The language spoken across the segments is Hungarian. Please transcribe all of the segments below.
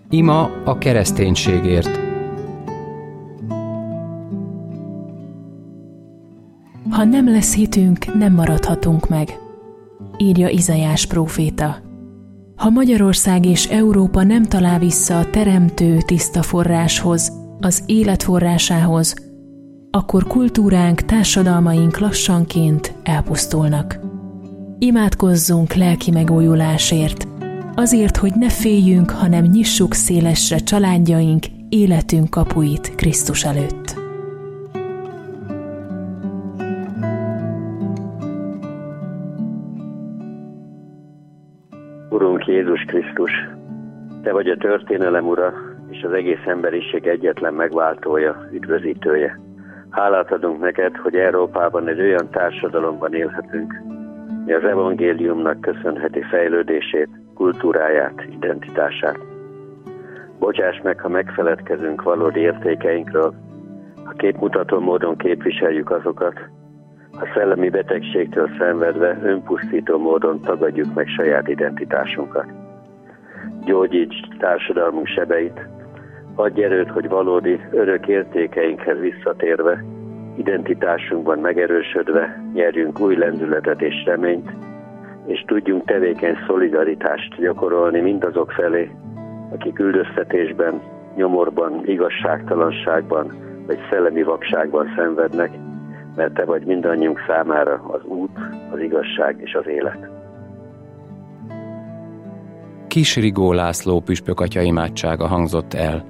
Ima a kereszténységért. Ha nem lesz hitünk, nem maradhatunk meg, írja Izaiás próféta. Ha Magyarország és Európa nem talál vissza a teremtő tiszta forráshoz, az élet forrásához, akkor kultúránk, társadalmaink lassanként elpusztulnak. Imádkozzunk lelki megújulásért, azért, hogy ne féljünk, hanem nyissuk szélesre családjaink, életünk kapuit Krisztus előtt. Urunk Jézus Krisztus, Te vagy a történelem ura, és az egész emberiség egyetlen megváltója, üdvözítője. Hálát adunk neked, hogy Európában egy olyan társadalomban élhetünk, mi az evangéliumnak köszönheti fejlődését, kultúráját, identitását. Bocsáss meg, ha megfeledkezünk valódi értékeinkről, ha képmutató módon képviseljük azokat, ha szellemi betegségtől szenvedve önpusztító módon tagadjuk meg saját identitásunkat. Gyógyíts társadalmunk sebeit, adj erőt, hogy valódi örök értékeinkhez visszatérve, identitásunkban megerősödve nyerjünk új lendületet és reményt, és tudjunk tevékeny szolidaritást gyakorolni mindazok felé, akik üldöztetésben, nyomorban, igazságtalanságban vagy szellemi vakságban szenvednek, mert Te vagy mindannyiunk számára az út, az igazság és az élet. Kis Rigó László püspök atya imádsága hangzott el.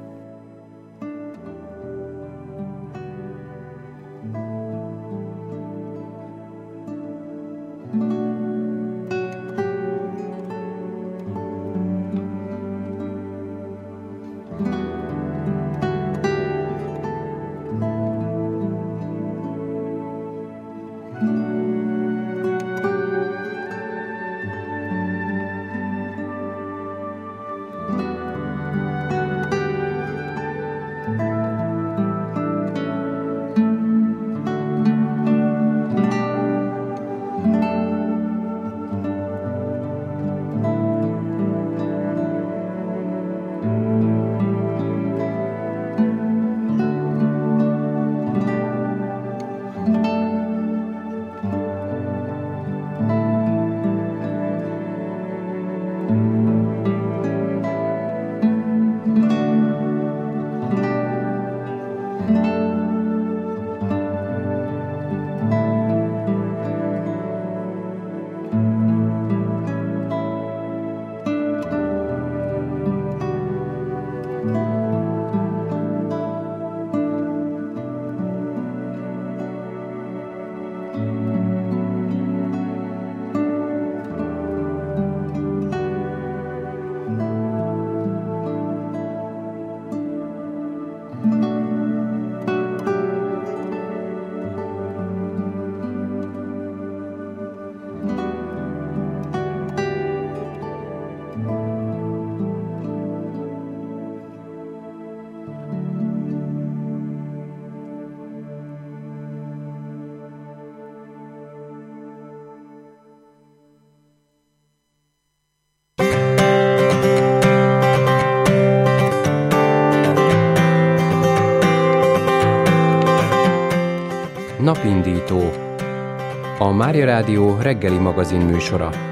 Napindító, a Mária Rádió reggeli magazin műsora.